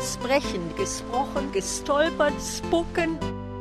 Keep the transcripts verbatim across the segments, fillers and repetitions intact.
Sprechen, gesprochen, gestolpert, spucken.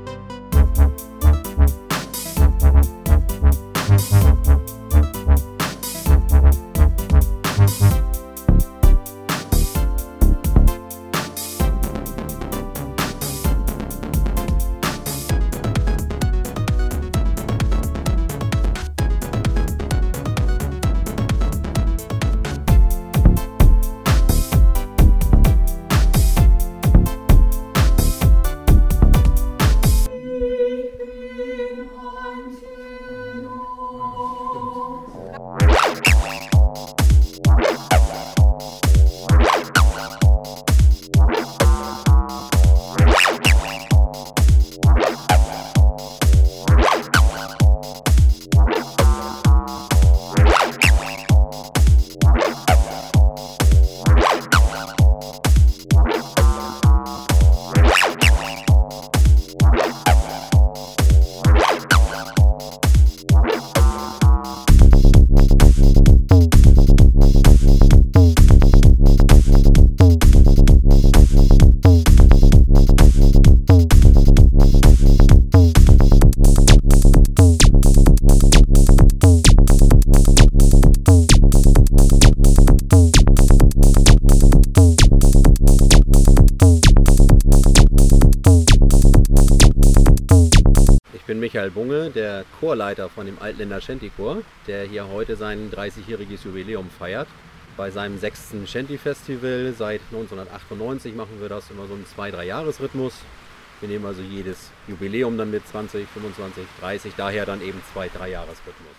Ich bin Michael Bunge, der Chorleiter von dem Altländer Shanty-Chor, der hier heute sein dreißigjähriges Jubiläum feiert. Bei seinem sechsten Shanty-Festival seit neunzehnhundertachtundneunzig machen wir das immer so im zwei bis drei Jahres-Rhythmus. Wir nehmen also jedes Jubiläum dann mit zwanzig, fünfundzwanzig, dreißig, daher dann eben zwei bis drei Jahres-Rhythmus.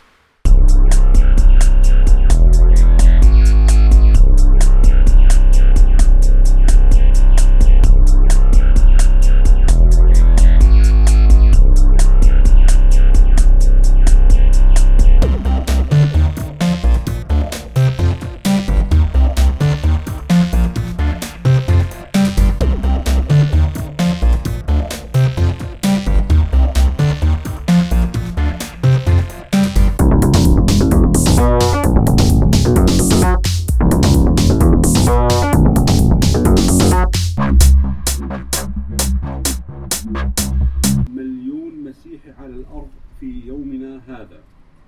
المسيح على الأرض في يومنا هذا.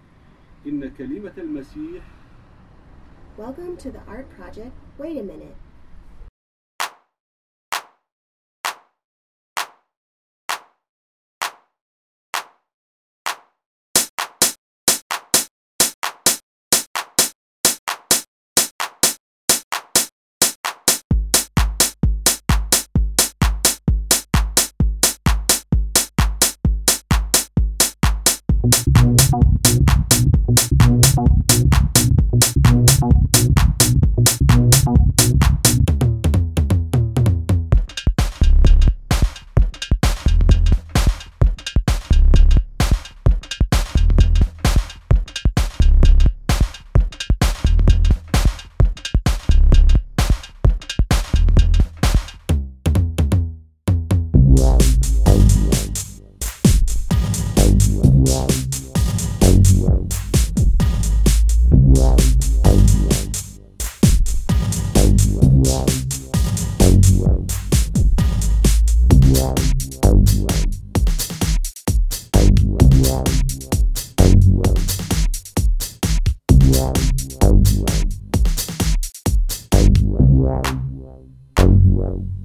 إن كلمة المسيح. Welcome to the art project. Wait a minute. Wow.